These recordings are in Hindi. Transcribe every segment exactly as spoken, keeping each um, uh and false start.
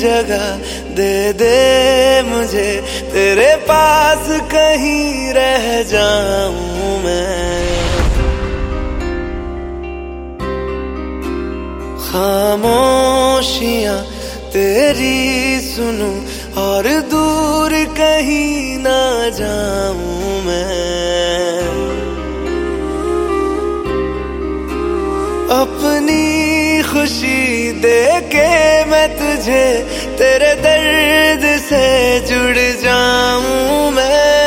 जगह दे दे मुझे, तेरे पास कहीं रह जाऊं मैं। खामोशियां तेरी सुनूं और दूर कहीं ना जाऊं मैं। अपनी खुशी दे के मैं तुझे, तेरे दर्द से जुड़ जाऊं मैं।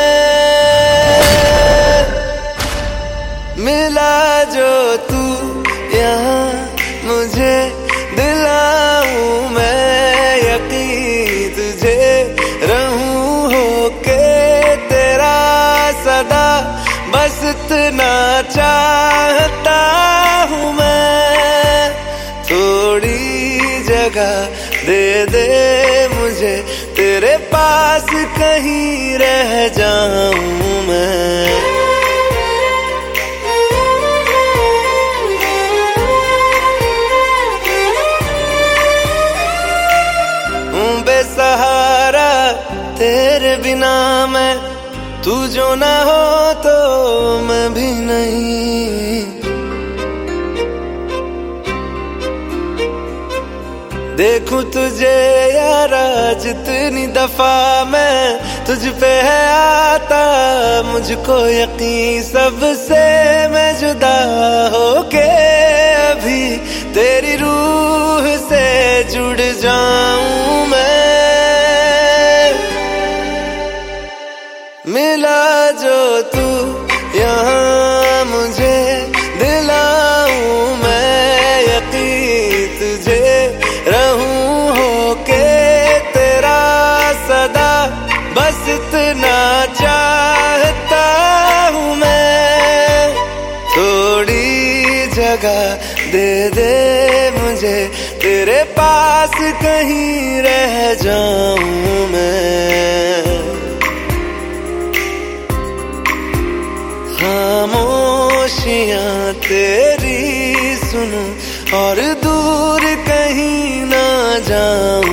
मिला जो तू यहाँ मुझे, दिलाऊं मैं यकीन तुझे, रहूं होके तेरा सदा, बस इतना चाहता हूँ मैं। थोड़ी जगह दे दे मुझे, तेरे पास कहीं रह जाऊं मैं। हूँ बेसहारा तेरे बिना मैं, तू जो ना हो तो मैं भी नहीं। देखूं तुझे यारा जितनी दफा मैं, तुझ पे है आता मुझको यकीन, सबसे मैं जुदा होके अभी तेरी रूह से जुड़ जाऊं मैं। मिला जो तू यहाँ मुझे, दिलाऊं मैं यकीन तुझे, रहूं होके तेरा सदा, बस इतना चाहता हूँ मैं। थोड़ी जगह दे दे मुझे, तेरे पास कहीं रह जाऊं मैं। खामोशियां तेरी सुनूं और दूर कहीं ना जाऊं।